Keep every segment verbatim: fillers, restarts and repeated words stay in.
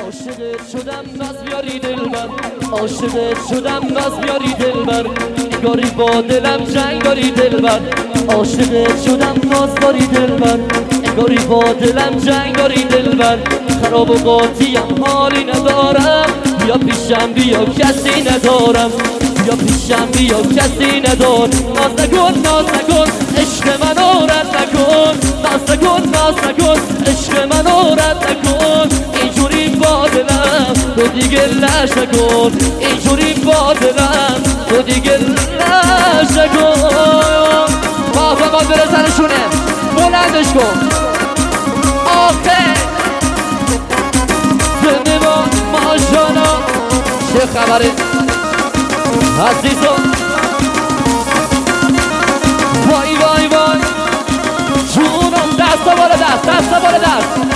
عاشقت شدم ناز بیاری دلبر، عاشقت شدم ناز بیاری دلبر، نگاری با دلم جنگ داری دلبر. عاشقت شدم ناز داری دلبر، نگاری با دلم جنگ داری دلبر. خراب و قاطیم حالی ندارم، بیا پیشم بیا کسی ندارم، بیا پیشم بیا کسی ندار. ناز نکن ناز نکن عشق منو رد نکن، ناز نکن ناز نکن عشق منو رد نکن. اینجوری با دلم تو دیگه لش نکن، اینجوری با دلم تو دیگه لش نکن. بابا با برزنشونه بلندش کن آخه زنده با ماشانا. چه خبره عزیزم؟ وای وای وای جونم، دستا بالا دست، دستا بالا دست.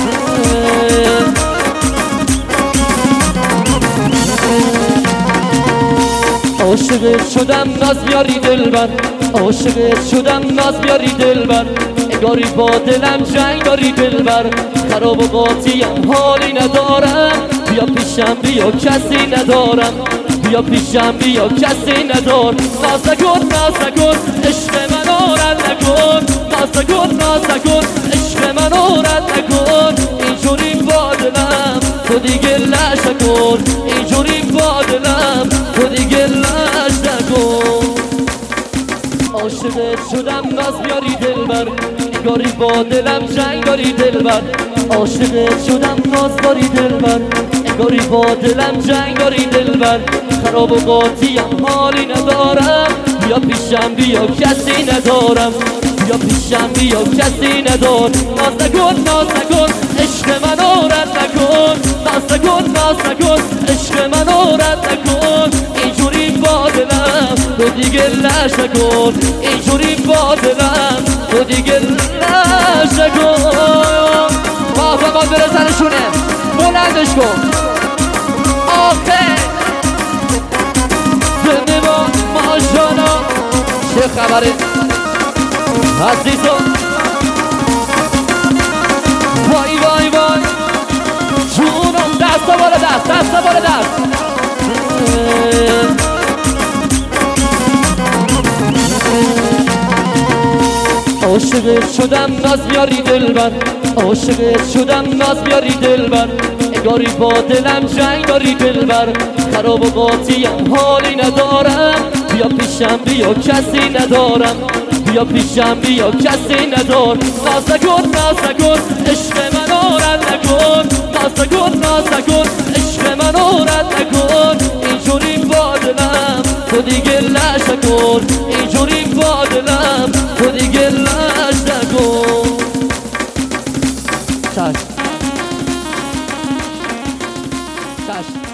عاشقت شدم ناز بیاری دلبر، عاشقت شدم ناز بیاری دلبر، انگاری با دلم جنگ داری دلبر. خراب و قاطیم حالی ندارم، بیا پیشم بیا کسی ندارم، بیا پیشم بیا کسی ندار. ناز نکن ناز نکن عشق منو رد نکن، ناز نکن ناز نکن عشق منو رد نکن. اینجوری با دلم تو دیگه لش نکن، اینجوری با دلم تو دیگه لش نکن. عاشقت شدم ناز بیاری دلبر، نگاری با دلم جنگ داری دلبر. عاشقت شدم ناز داری دلبر، نگاری با دلم جنگ داری دلبر. خراب و قاطیم حالی ندارم، بیا پیشم بیا کسی ندارم، بیا پیشم بیا کسی ندار. ناز نکن ناز نکن عشق منو رد نکن، ناز نکن ناز نکن عشق منو رد نکن. اینجوری با دلم تو دیگه لش نکن، اینجوری با دلم تو دیگه لش نکن. بابا با برزنشونه بلندش کن آخه زنده با ماشانا. چه خبره عزیزم؟ وای وای وای جونم، دستا بالا دست، دستا بالا دست. عاشقت شدم ناز بیاری دلبر، عاشقت شدم ناز بیاری دلبر، انگاری با دلم جنگ داری دلبر. خراب و قاطیم حالی ندارم، بیا پیشم بیا کسی ندارم، بیا پیشم بیا کسی ندار. ناز نکن ناز نکن عشق منو رد نکن، ناز نکن ناز نکن عشق منو رد نکن. اینجوری با دلم تو دیگه لش نکن، اینجوری با دلم تو دیگه لش نکن. چشم چشم